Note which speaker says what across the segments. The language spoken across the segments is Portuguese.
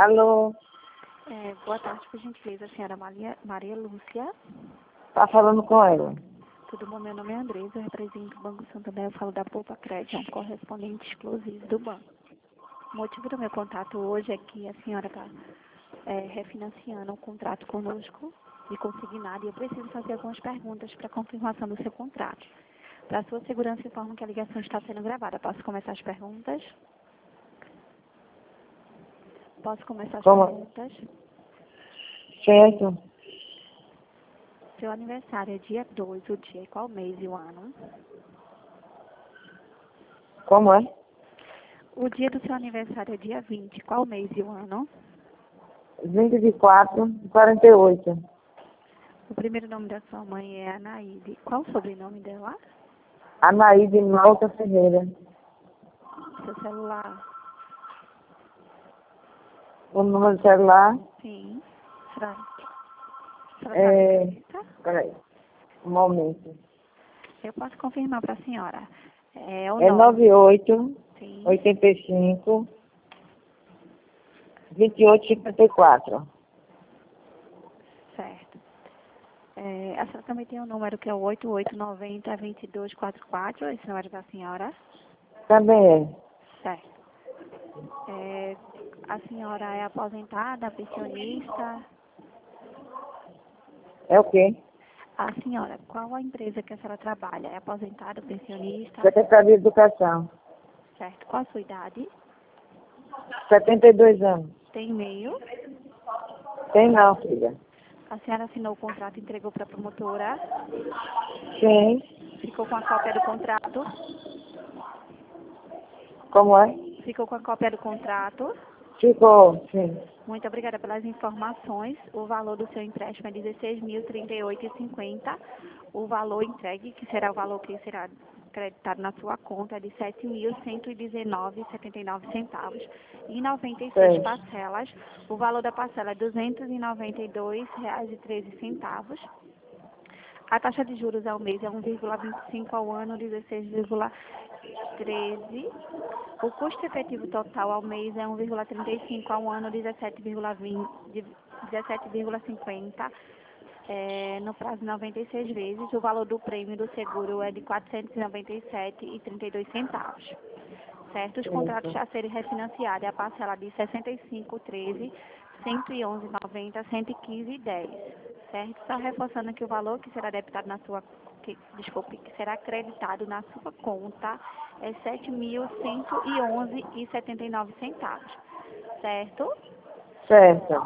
Speaker 1: Alô,
Speaker 2: Boa tarde, por gentileza, senhora Maria Lúcia.
Speaker 1: tá falando com ela?
Speaker 2: Tudo bom? Meu nome é Andresa, eu represento o Banco Santander, eu falo da Poupa Crédito, um correspondente exclusivo do banco. O motivo do meu contato hoje é que a senhora está refinanciando um contrato conosco de consignado e eu preciso fazer algumas perguntas para confirmação do seu contrato. Para sua segurança, informo que a ligação está sendo gravada. Posso começar as perguntas? Posso começar as
Speaker 1: Como?
Speaker 2: perguntas?
Speaker 1: Certo.
Speaker 2: Seu aniversário é dia 2, o dia, qual mês e o ano?
Speaker 1: Como é?
Speaker 2: O dia do seu aniversário é dia 20, qual mês e o ano?
Speaker 1: 24/48.
Speaker 2: O primeiro nome da sua mãe é Anaíde. Qual o sobrenome dela?
Speaker 1: Anaíde Malta Ferreira.
Speaker 2: Seu celular?
Speaker 1: O número do celular
Speaker 2: Sim. Será
Speaker 1: é...
Speaker 2: tá?
Speaker 1: Peraí, um momento.
Speaker 2: Eu posso confirmar para a senhora. É o
Speaker 1: É
Speaker 2: nome.
Speaker 1: 98
Speaker 2: Sim.
Speaker 1: 85 28 54.
Speaker 2: Certo. A senhora também tem um número que é o 8890-2244, esse número da senhora?
Speaker 1: Também é.
Speaker 2: Certo. A senhora é aposentada, pensionista?
Speaker 1: É o quê?
Speaker 2: A senhora, qual a empresa que a senhora trabalha? É aposentada, pensionista?
Speaker 1: Secretaria de Educação.
Speaker 2: Certo. Qual a sua idade?
Speaker 1: 72 anos.
Speaker 2: Tem e-mail?
Speaker 1: Tem não, filha.
Speaker 2: A senhora assinou o contrato e entregou para a promotora?
Speaker 1: Sim.
Speaker 2: Ficou com a cópia do contrato?
Speaker 1: Como é?
Speaker 2: Ficou com a cópia do contrato?
Speaker 1: Ficou, sim.
Speaker 2: Muito obrigada pelas informações. O valor do seu empréstimo é R$ 16.038,50. O valor entregue, que será o valor que será creditado na sua conta, é de R$ 7.119,79. Em 96
Speaker 1: Certo.
Speaker 2: parcelas, o valor da parcela é R$ 292,13. A taxa de juros ao mês é 1,25, ao ano 16,13. O custo efetivo total ao mês é 1,35, ao ano 17,50. No prazo de 96 vezes. O valor do prêmio do seguro é de R$ 497,32. Certo? Os contratos a serem refinanciados é a parcela de 65,13, 111,90, 115,10. Certo? Só reforçando que o valor que será debitado na sua, que será acreditado na sua conta é R$ 7.111,79. Certo?
Speaker 1: Certo.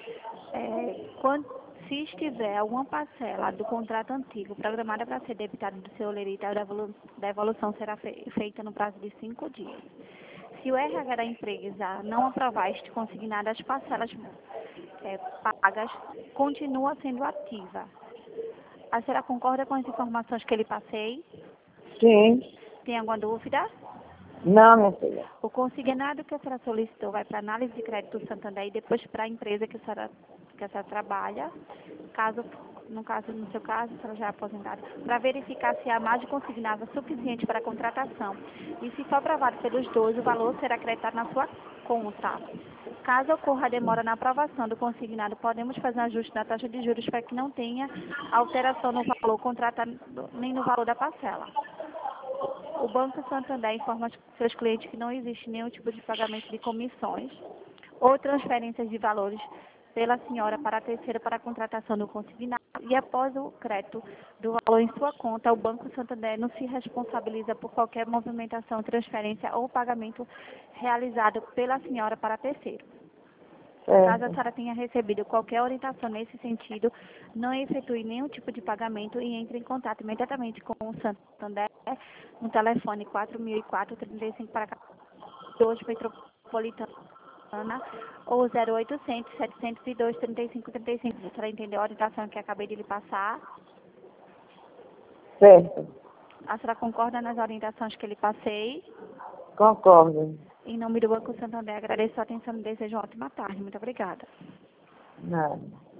Speaker 2: Se estiver alguma parcela do contrato antigo programada para ser debitada do seu lerite, a devolução será feita no prazo de 5 dias. Se o RH da empresa não aprovar este consignado, as parcelas pagas continuam sendo ativa. A senhora concorda com as informações que lhe passei?
Speaker 1: Sim.
Speaker 2: Tem alguma dúvida?
Speaker 1: Não, minha filha.
Speaker 2: O consignado que a senhora solicitou vai para análise de crédito do Santander e depois para a empresa que a senhora trabalha, no seu caso, a senhora já é aposentada, para verificar se a margem consignada é suficiente para a contratação. E se for aprovado pelos dois, o valor será acreditado na sua conta. Caso ocorra a demora na aprovação do consignado, podemos fazer um ajuste na taxa de juros para que não tenha alteração no valor contratado nem no valor da parcela. O Banco Santander informa seus clientes que não existe nenhum tipo de pagamento de comissões ou transferências de valores pela senhora para a terceira para a contratação do consignado e após o crédito do valor em sua conta, o Banco Santander não se responsabiliza por qualquer movimentação, transferência ou pagamento realizado pela senhora para terceiro. Caso a senhora tenha recebido qualquer orientação nesse sentido, não efetue nenhum tipo de pagamento e entre em contato imediatamente com o Santander no telefone 4004-35 para 2 Metropolitana ou 0800-702-3535. A senhora entendeu a orientação que acabei de lhe passar?
Speaker 1: Certo.
Speaker 2: A senhora concorda nas orientações que lhe passei?
Speaker 1: Concordo.
Speaker 2: Em nome do Banco Santander, agradeço a atenção e desejo uma ótima tarde. Muito obrigada.
Speaker 1: Nada.